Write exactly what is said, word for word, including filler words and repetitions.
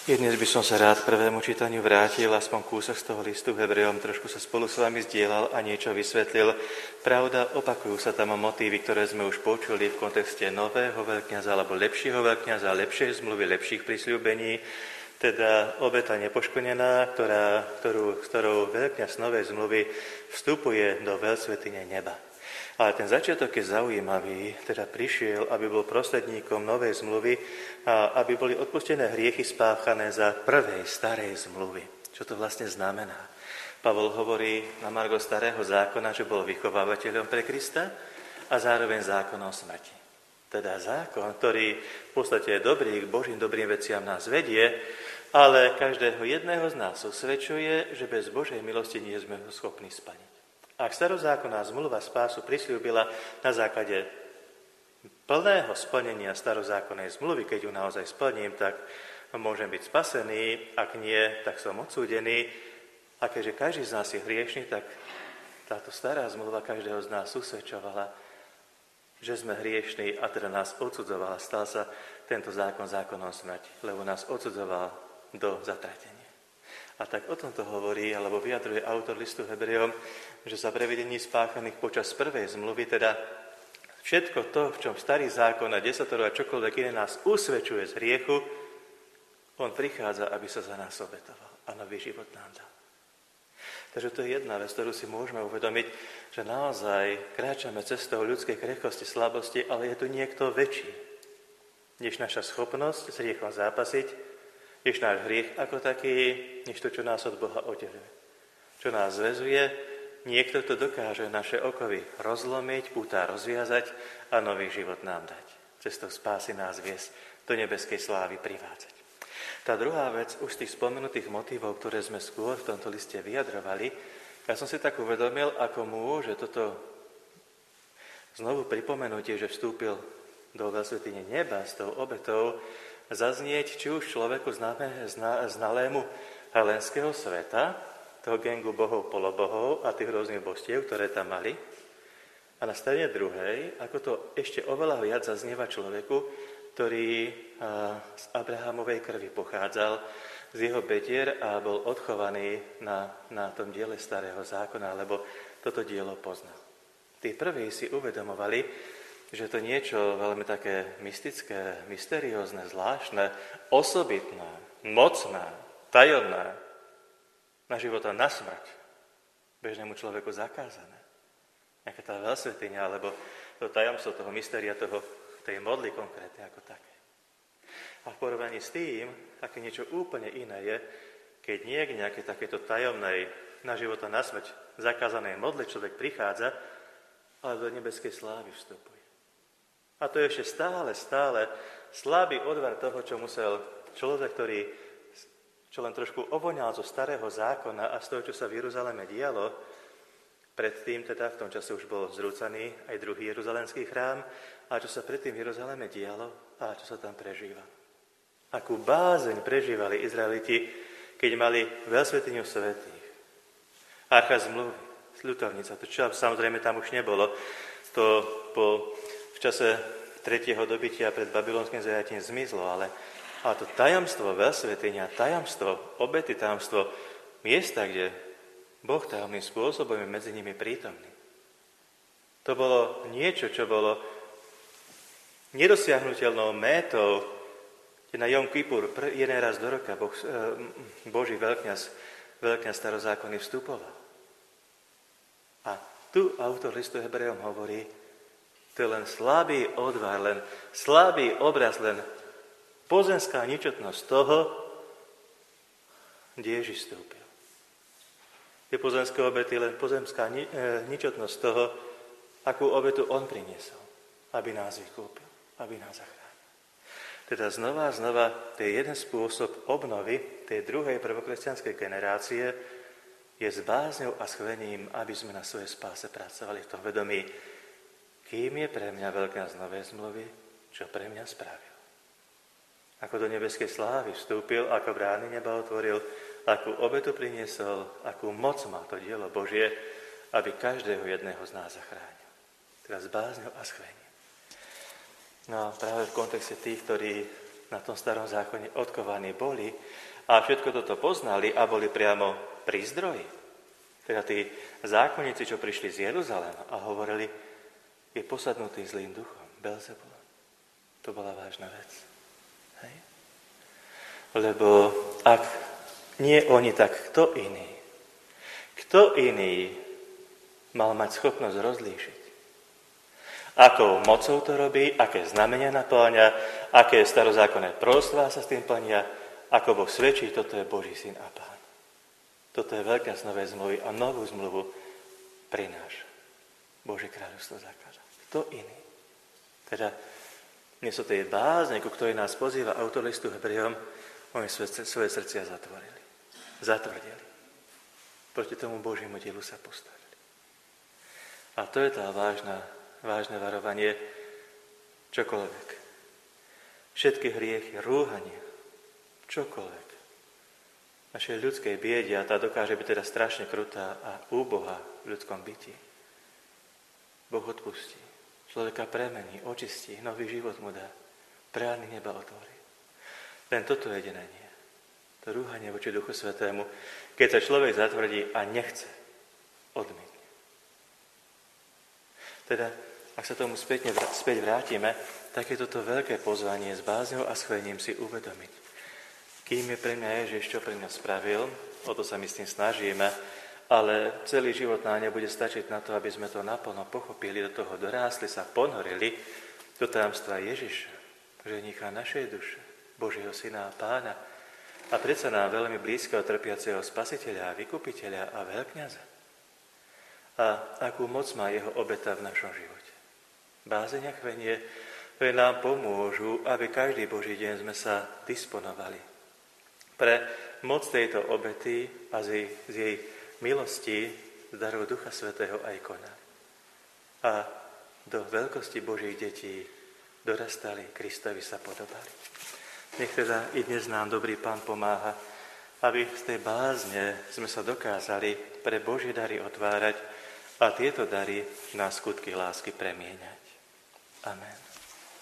I dnes by som sa rád k prvému čítaniu vrátil, aspoň kúsok z toho listu Hebrejom, trošku sa spolu s vami zdieľal a niečo vysvetlil. Pravda, opakujú sa tam motívy, ktoré sme už počuli v kontexte nového veľkňaza alebo lepšieho veľkňaza, lepšej zmluvy, lepších prisľúbení, teda obeta nepoškodená, ktorá, ktorú, ktorou veľkňaz novej zmluvy vstupuje do veľsvätyne neba. Ale ten začiatok je zaujímavý, teda prišiel, aby bol prostredníkom novej zmluvy a aby boli odpustené hriechy spáchané za prvej starej zmluvy. Čo to vlastne znamená? Pavol hovorí na margo starého zákona, že bol vychovávateľom pre Krista a zároveň zákonom smrti. Teda zákon, ktorý v podstate je dobrý, k Božím dobrým veciam nás vedie, ale každého jedného z nás usvedčuje, že bez Božej milosti nie sme ho schopní splniť. Ak starozákonná zmluva spásu prisľúbila na základe plného splnenia starozákonnej zmluvy, keď ju naozaj splním, tak môžem byť spasený, ak nie, tak som odsúdený. A keďže každý z nás je hriešný, tak táto stará zmluva každého z nás usvedčovala, že sme hriešní a teda nás odsudzovala. Stal sa tento zákon zákonom smrti, lebo nás odsudzoval do zatratenia. A tak o tomto hovorí, alebo vyjadruje autor listu Hebrejom, že za prevedení spáchaných počas prvej zmluvy, teda všetko to, v čom starý zákon a desatoro a čokoľvek iné nás usvedčuje z hriechu, on prichádza, aby sa za nás obetoval a nový život nám dal. Takže to je jedna vec, ktorú si môžeme uvedomiť, že naozaj kráčame cestou ľudskej krehkosti, slabosti, ale je tu niekto väčší, než naša schopnosť s hriechom zápasiť, než náš hriech ako taký, než to, čo nás od Boha oddeluje. Čo nás zväzuje, niekto, kto dokáže naše okovy rozlomiť, pútá rozviazať a nový život nám dať. Cestou spásy nás viesť do nebeskej slávy privádzať. Tá druhá vec, už z tých spomenutých motívov, ktoré sme skôr v tomto liste vyjadrovali, ja som si tak uvedomil, ako môže toto znovu pripomenutie, že vstúpil do veľsvätyne neba s tou obetou, zaznieť či už človeku známe, zna, znalému helénskeho sveta, toho gengu bohov, polobohov a tých rôznych božstiev, ktoré tam mali. A na strane druhej, ako to ešte oveľa viac zaznieva človeku, ktorý a, z Abrahamovej krvi pochádzal, z jeho bedier a bol odchovaný na, na tom diele starého zákona, lebo toto dielo poznal. Tí prví si uvedomovali, že to niečo veľmi také mystické, mysteriózne, zvláštne, osobitné, mocné, tajomné, na života na smrť, bežnému človeku zakázané. Nejaká tá veľsvätyňa, alebo to tajomstvo toho mystéria, toho, tej modly konkrétne ako také. A v porovnaní s tým, také niečo úplne iné je, keď nie k nejakej takéto tajomnej, na života na smrť zakázanej modle človek prichádza, ale do nebeskej slávy vstupuje. A to je ešte stále, stále slabý odvar toho, čo musel človek, ktorý čo len trošku ovoňal zo starého zákona a z toho, čo sa v Jeruzaleme dialo, predtým teda v tom čase už bol zrúcaný aj druhý jeruzalemský chrám, a čo sa predtým v Jeruzaleme dialo a čo sa tam prežíva. Akú bázeň prežívali Izraeliti, keď mali veľsvätyňu svätých. Archa zmluvy, sľutovnica, to čo samozrejme tam už nebolo, to po v čase tretieho dobytia pred babylonským zajatím zmizlo, ale, ale to tajomstvo veľsvätyňa, tajomstvo, obety, tajomstvo miesta, kde Boh tajomným spôsobom je medzi nimi prítomný. To bolo niečo, čo bolo nedosiahnuteľnou métou, kde na Jom Kippur jeden raz do roka boh, Boží veľkňaz, veľkňaz starozákonný vstupoval. A tu autor listu Hebrejom hovorí, to je len slabý odvar, len slabý obraz, len pozemská ničotnosť toho, kde Ježiš vstúpil. Tie pozemské obety, len pozemská ni- e, ničotnosť toho, akú obetu on priniesol, aby nás vykúpil, aby nás zachránil. Teda znova a znova, to je jeden spôsob obnovy tej druhej prvokresťanskej generácie, je s bázňou a schvením, aby sme na svojej spáse pracovali v tom vedomí, kým je pre mňa veľkňaz novej zmluvy, čo pre mňa spravil. Ako do nebeskej slávy vstúpil, ako brány neba otvoril, akú obetu priniesol, akú moc má to dielo Božie, aby každého jedného z nás zachránil. Teda s bázňou a schvením. No a práve v kontexte tých, ktorí na tom starom zákone odkovaní boli a všetko toto poznali a boli priamo pri zdroji. Teda tí zákonníci, čo prišli z Jeruzalema a hovorili, je posadnutý zlým duchom, Belzebulom. To bola vážna vec. Hej? Lebo ak nie oni, tak kto iný? Kto iný mal mať schopnosť rozlíšiť? Akou mocou to robí, aké znamenia napĺňa, aké starozákonné proroctvá sa s tým plnia, ako Boh svedčí, toto je Boží syn a Pán. Toto je veľká z novej zmluvy a novú zmluvu prináša. Božie kráľovstvo zakladá. Kto iný? Teda nie sú tie bázne, ku ktorej nás pozýva autor listu Hebrejom, oni svoje, svoje srdcia zatvorili. Zatvrdili. Proti tomu Božiemu dielu sa postavili. A to je tá vážna vážne varovanie, čokoľvek. Všetky hriechy, rúhanie, čokoľvek. Našej ľudskej biede, a tá dokáže byť teda strašne krutá a úbohá v ľudskom byti. Boh odpustí. Človeka premení, očistí, nový život mu dá. Brány neba otvorí. Len toto jediné nie. To rúhanie voči Duchu Svätému, keď sa človek zatvrdí a nechce, odmietne. Teda, ak sa tomu späť, späť vrátime, tak je toto veľké pozvanie s bázňou a schvením si uvedomiť. Kým je pre mňa Ježiš, čo pre mňa spravil, o to sa my s tým snažíme, ale celý život nám nebude stačiť na to, aby sme to naplno pochopili, do toho dorástli, sa ponorili do tajomstva Ježiša, ženicha našej duše, Božieho syna a Pána, a predsa nám veľmi blízkeho trpiaceho spasiteľa a vykupiteľa a veľkňaza. A akú moc má jeho obeta v našom živote. Bázeň a chvenie, ktoré nám pomôžu, aby každý Boží deň sme sa disponovali pre moc tejto obety a z jej, z jej milosti, z darov Ducha Svätého aj koná. A do veľkosti Božích detí dorastali, Kristovi sa podobali. Nech teda i dnes nám dobrý Pán pomáha, aby z tej bázne sme sa dokázali pre Božie dary otvárať a tieto dary na skutky lásky premieňať. Amen.